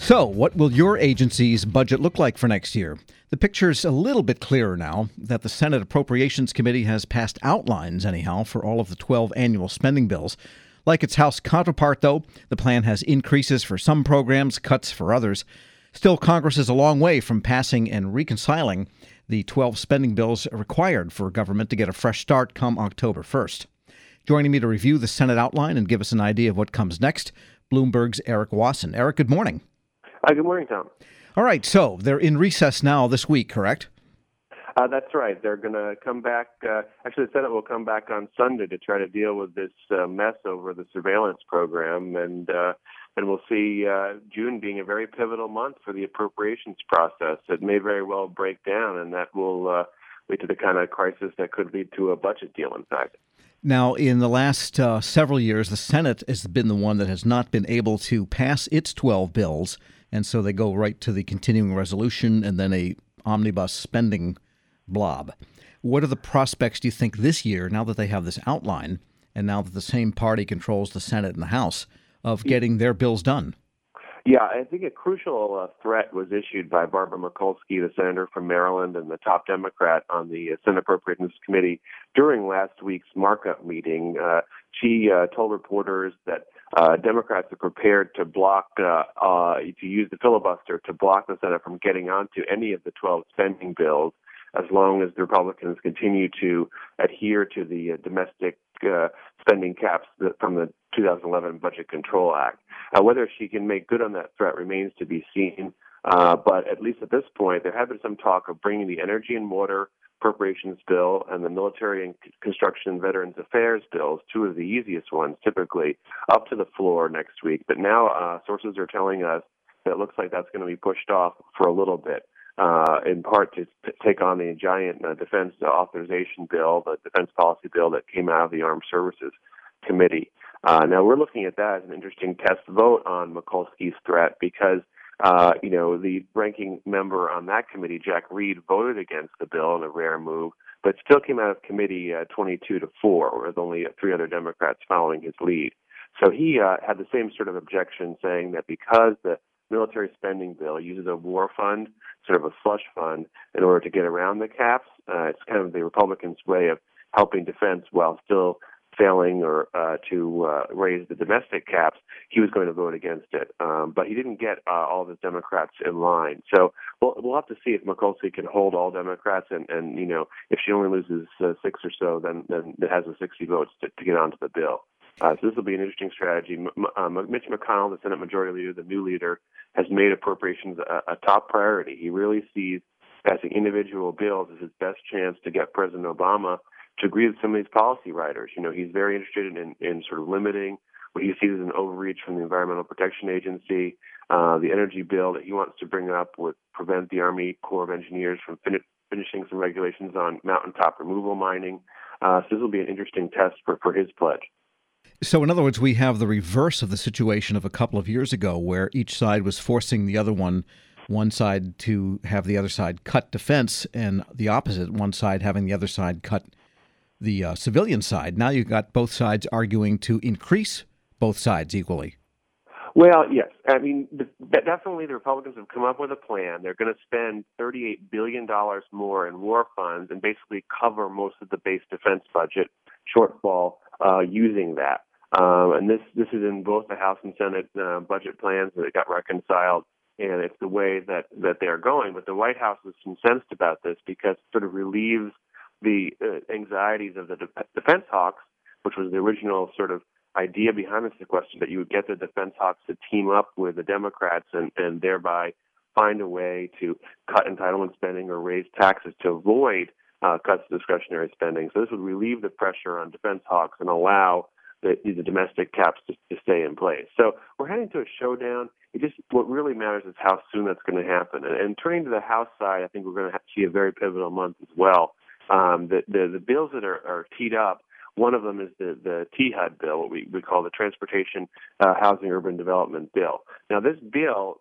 So, what will your agency's budget look like for next year? The picture's a little bit clearer now that the Senate Appropriations Committee has passed outlines, anyhow, for all of the 12 annual spending bills. Like its House counterpart, though, the plan has increases for some programs, cuts for others. Still, Congress is a long way from passing and reconciling the 12 spending bills required for government to get a fresh start come October 1st. Joining me to review the Senate outline and give us an idea of what comes next, Bloomberg's Eric Wasson. Eric, good morning. Good morning, Tom. All right, so they're in recess now this week, correct? That's right. They're going to come back. Actually, the Senate will come back on Sunday to try to deal with this mess over the surveillance program, and we'll see June being a very pivotal month for the appropriations process. It may very well break down, and that will lead to the kind of crisis that could lead to a budget deal, in fact. Now, in the last several years, the Senate has been the one that has not been able to pass its 12 bills, and so they go right to the continuing resolution and then a omnibus spending blob. What are the prospects, do you think, this year, now that they have this outline, and now that the same party controls the Senate and the House, of getting their bills done? Yeah, I think a crucial threat was issued by Barbara Mikulski, the senator from Maryland and the top Democrat on the Senate Appropriations Committee, during last week's markup meeting. She told reporters that Democrats are prepared to block, to use the filibuster to block the Senate from getting onto any of the 12 spending bills, as long as the Republicans continue to adhere to the domestic spending caps from the 2011 Budget Control Act. Whether she can make good on that threat remains to be seen, but at least at this point, there has been some talk of bringing the Energy and Water Appropriations Bill and the Military and Construction and Veterans Affairs bills, two of the easiest ones typically, up to the floor next week. But now sources are telling us that it looks like that's going to be pushed off for a little bit. In part to take on the giant defense authorization bill, the defense policy bill that came out of the Armed Services Committee. Now, we're looking at that as an interesting test vote on Mikulski's threat because, the ranking member on that committee, Jack Reed, voted against the bill in a rare move, but still came out of committee 22-4, with only 3 other Democrats following his lead. So he had the same sort of objection, saying that because the military spending bill uses a war fund, sort of a slush fund, in order to get around the caps. It's kind of the Republicans' way of helping defense while still failing or to raise the domestic caps. He was going to vote against it, but he didn't get all the Democrats in line. So we'll have to see if Mikulski can hold all Democrats, and if she only loses 6 or so, then it has the 60 votes to get onto the bill. So this will be an interesting strategy. Mitch McConnell, the Senate Majority Leader, the new leader, has made appropriations a top priority. He really sees passing individual bills as his best chance to get President Obama to agree with some of these policy writers. He's very interested in sort of limiting what he sees as an overreach from the Environmental Protection Agency. The energy bill that he wants to bring up would prevent the Army Corps of Engineers from finishing some regulations on mountaintop removal mining. So this will be an interesting test for his pledge. So, in other words, we have the reverse of the situation of a couple of years ago where each side was forcing the other one side to have the other side cut defense, and the opposite, one side having the other side cut the civilian side. Now you've got both sides arguing to increase both sides equally. Well, yes. I mean, definitely the Republicans have come up with a plan. They're going to spend $38 billion more in war funds and basically cover most of the base defense budget shortfall using that. And this is in both the House and Senate budget plans that got reconciled, and it's the way that they are going. But the White House is incensed about this because it sort of relieves the anxieties of the defense hawks, which was the original sort of idea behind the sequester, that you would get the defense hawks to team up with the Democrats and thereby find a way to cut entitlement spending or raise taxes to avoid cuts to discretionary spending. So this would relieve the pressure on defense hawks and allow the domestic caps to stay in place. So we're heading to a showdown. What really matters is how soon that's going to happen. And turning to the House side, I think we're going to see a very pivotal month as well. The bills that are teed up, one of them is the THUD bill, what we call the Transportation Housing Urban Development Bill. Now, this bill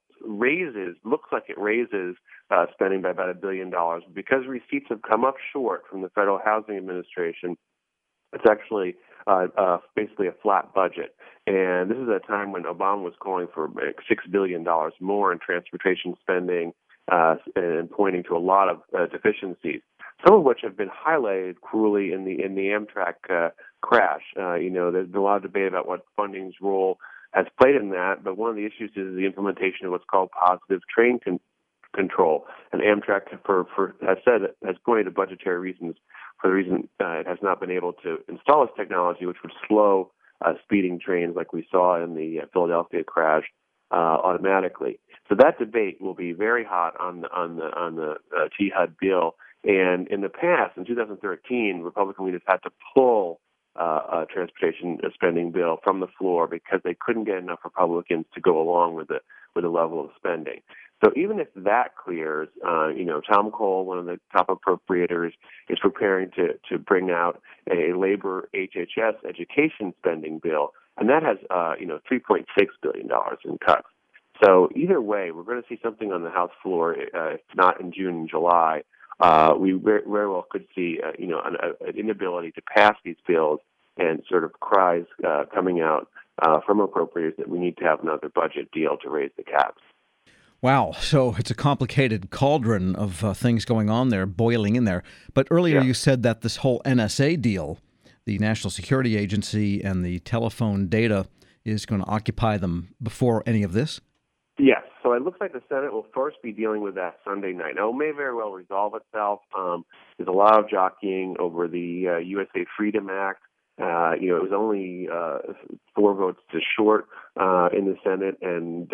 looks like it raises spending by about $1 billion. Because receipts have come up short from the Federal Housing Administration, it's actually basically a flat budget. And this is a time when Obama was calling for $6 billion more in transportation spending and pointing to a lot of deficiencies, some of which have been highlighted cruelly in the Amtrak crash. There's been a lot of debate about what funding's role has played in that, but one of the issues is the implementation of what's called positive train control. And Amtrak has pointed to budgetary reasons for the reason it has not been able to install this technology, which would slow speeding trains like we saw in the Philadelphia crash automatically. So that debate will be very hot on the THUD bill. And in the past, in 2013, Republican leaders had to pull a transportation spending bill from the floor because they couldn't get enough Republicans to go along with the level of spending. So even if that clears, Tom Cole, one of the top appropriators, is preparing to bring out a labor HHS education spending bill, and that has $3.6 billion in cuts. So either way, we're going to see something on the House floor, if not in June and July. We very well could see, an inability to pass these bills and sort of cries coming out from appropriators that we need to have another budget deal to raise the caps. Wow. So it's a complicated cauldron of things going on there, boiling in there. But earlier you said that this whole NSA deal, the National Security Agency and the telephone data, is going to occupy them before any of this? Yes. So it looks like the Senate will first be dealing with that Sunday night. Now, it may very well resolve itself. There's a lot of jockeying over the USA Freedom Act. It was only 4 votes to short in the Senate, and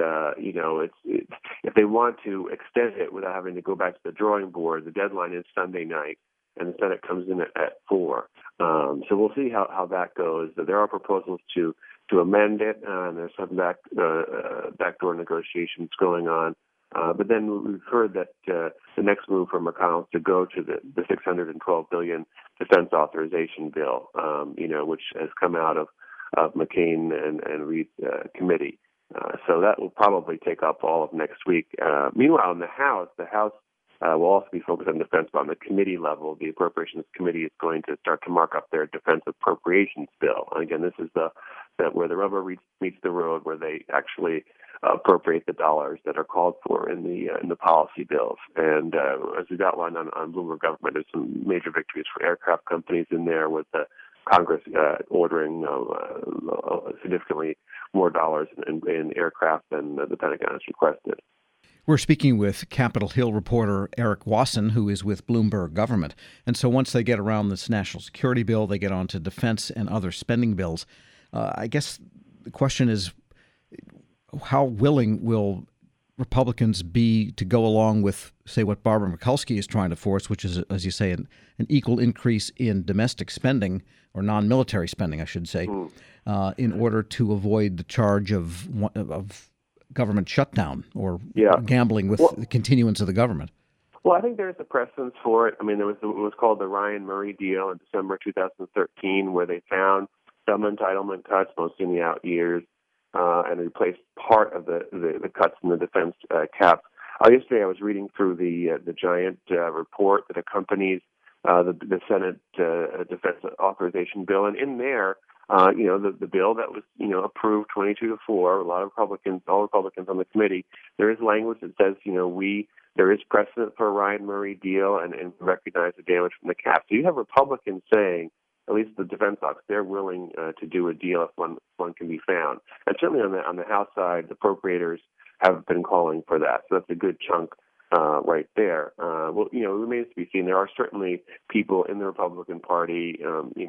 if they want to extend it without having to go back to the drawing board, the deadline is Sunday night, and the Senate comes in at 4. So we'll see how that goes. There are proposals to amend it, and there's some backdoor negotiations going on. But then we've heard that the next move for McConnell is to go to the $612 billion defense authorization bill, which has come out of McCain and Reid's committee. So that will probably take up all of next week. Meanwhile, in the House will also be focused on defense, but on the committee level, the Appropriations Committee is going to start to mark up their defense appropriations bill. And again, this is where the rubber meets the road, where they actually appropriate the dollars that are called for in the policy bills. And as we've outlined on Bloomberg Government, there's some major victories for aircraft companies in there, with the Congress ordering significantly more dollars in aircraft than the Pentagon has requested. We're speaking with Capitol Hill reporter Eric Wasson, who is with Bloomberg Government. And so once they get around this national security bill, they get on to defense and other spending bills. I guess the question is, how willing will Republicans be to go along with, say, what Barbara Mikulski is trying to force, which is, as you say, an equal increase in domestic spending, or non-military spending, I should say, in order to avoid the charge of government shutdown or gambling with the continuance of the government? Well, I think there's a precedence for it. I mean, there was what was called the Ryan Murray deal in December 2013, where they found some entitlement cuts, mostly in the out years, and replaced part of the cuts in the defense caps. Yesterday, I was reading through the giant report that accompanies the Senate defense authorization bill, and in there, the bill that was, approved 22-4, all Republicans on the committee, there is language that says, there is precedent for a Ryan Murray deal and recognize the damage from the cap. So you have Republicans saying, at least the defense ops, they're willing to do a deal if one can be found. And certainly on the House side, the appropriators have been calling for that. So that's a good chunk right there. It remains to be seen. There are certainly people in the Republican Party,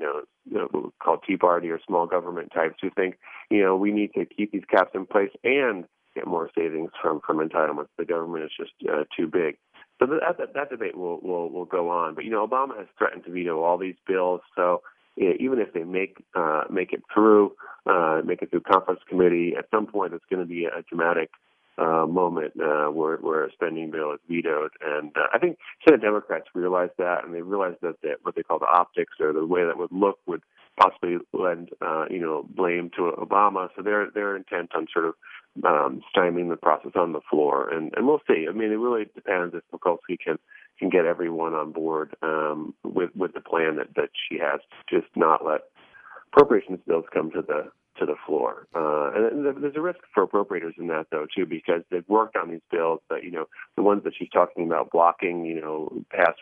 called Tea Party or small government types, who think, we need to keep these caps in place and get more savings from entitlements. The government is just too big. So that debate will go on. But Obama has threatened to veto all these bills. So even if they make it through conference committee, at some point it's going to be a dramatic moment where a spending bill is vetoed. And I think Senate Democrats realize that, and they realize that what they call the optics, or the way that would look, would possibly lend blame to Obama. So they're intent on sort of stymieing the process on the floor, and we'll see. I mean, it really depends if Mikulski can get everyone on board with the plan that she has, to just not let appropriations bills come to the floor. And there's a risk for appropriators in that, though, too, because they've worked on these bills, but, the ones that she's talking about blocking, passed,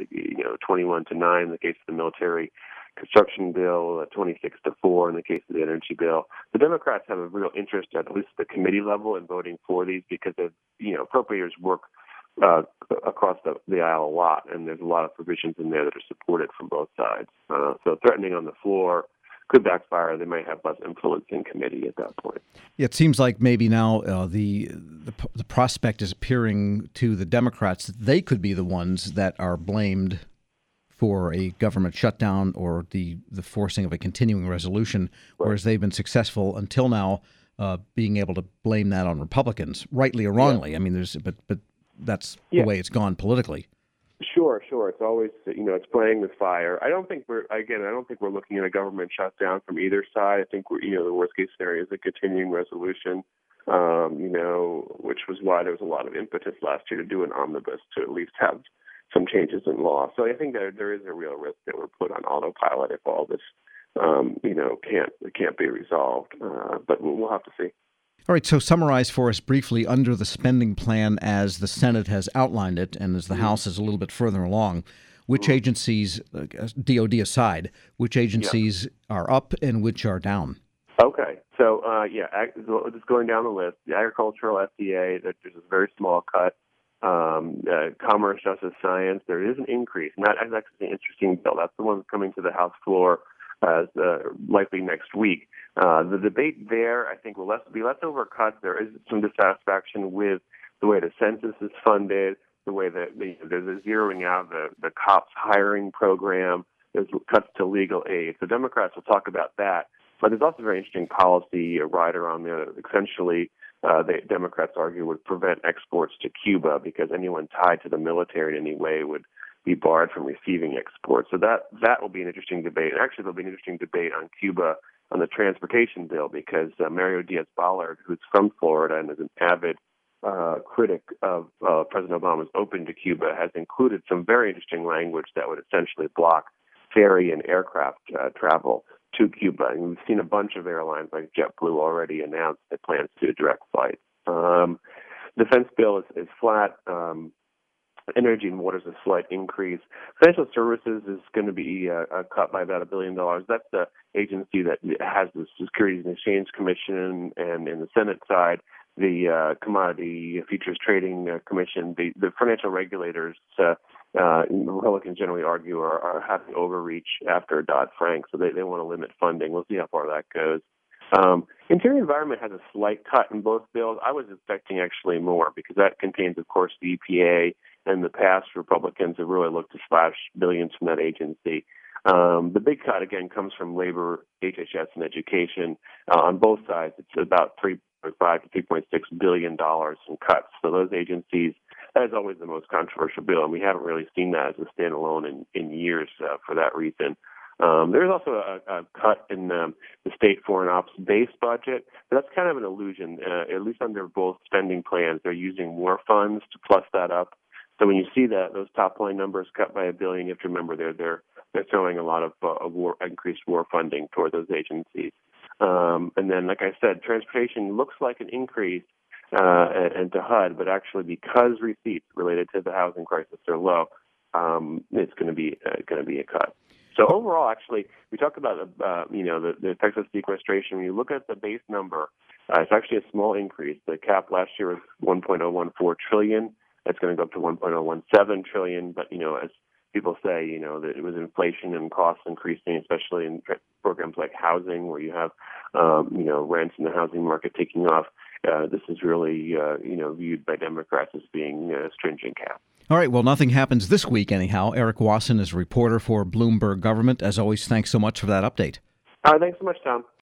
21-9 in the case of the military construction bill, 26-4 in the case of the energy bill. The Democrats have a real interest, at least at the committee level, in voting for these because, appropriators work across the aisle a lot, and there's a lot of provisions in there that are supported from both sides. So threatening on the floor could backfire. They might have less influence in committee at that point. It seems like maybe now the prospect is appearing to the Democrats that they could be the ones that are blamed for a government shutdown or the forcing of a continuing resolution, whereas they've been successful until now being able to blame that on Republicans, rightly or wrongly. I mean, but that's the way it's gone politically. Sure. It's always, it's playing with fire. I don't think we're looking at a government shutdown from either side. I think the worst case scenario is a continuing resolution, which was why there was a lot of impetus last year to do an omnibus to at least have some changes in law. So I think that there is a real risk that we're put on autopilot if all this, can't be resolved. But we'll have to see. All right, so summarize for us briefly under the spending plan as the Senate has outlined it and as the House is a little bit further along, which agencies, DOD aside, which agencies are up and which are down? Okay, so just going down the list, the agricultural FDA, there's a very small cut. Commerce, Justice, Science, there is an increase, and that is actually an interesting bill. That's the one that's coming to the House floor likely next week. The debate there, I think, will be less over cuts. There is some dissatisfaction with the way the census is funded, the way that there's a zeroing out the cops hiring program. There's cuts to legal aid. So Democrats will talk about that. But there's also a very interesting policy rider on there that essentially the Democrats argue would prevent exports to Cuba because anyone tied to the military in any way would be barred from receiving exports. So that will be an interesting debate. And actually, there'll be an interesting debate on Cuba on the transportation bill because Mario Diaz-Balart, who's from Florida and is an avid critic of President Obama's Open to Cuba, has included some very interesting language that would essentially block ferry and aircraft travel to Cuba. And we've seen a bunch of airlines like JetBlue already announce their plans to do direct flights. Defense bill is flat. Energy and water is a slight increase. Financial services is going to be cut by about $1 billion. That's the agency that has the Securities and Exchange Commission, and in the Senate side, the Commodity Futures Trading Commission. The financial regulators, Republicans generally argue, are having overreach after Dodd-Frank, so they want to limit funding. We'll see how far that goes. Interior Environment has a slight cut in both bills. I was expecting actually more because that contains, of course, the EPA. In the past, Republicans have really looked to slash billions from that agency. The big cut, again, comes from labor, HHS, and education. On both sides, it's about $3.5 to $3.6 billion in cuts. So those agencies, that is always the most controversial bill, and we haven't really seen that as a standalone in years for that reason. There's also a cut in the state foreign ops base budget, but that's kind of an illusion. At least under both spending plans, they're using more funds to plus that up. So when you see those top line numbers cut by $1 billion, you have to remember they're throwing a lot of increased war funding toward those agencies. And then, like I said, transportation looks like an increase and to HUD, but actually because receipts related to the housing crisis are low, it's going to be a cut. So overall, actually, we talk about the effects of sequestration. When you look at the base number, it's actually a small increase. The cap last year was $1.014 trillion. That's going to go up to $1.017 trillion. But as people say, that it was inflation and costs increasing, especially in programs like housing, where you have rents in the housing market taking off. This is really viewed by Democrats as being a stringent cap. All right. Well, nothing happens this week anyhow. Eric Wasson is a reporter for Bloomberg Government. As always, thanks so much for that update. Thanks so much, Tom.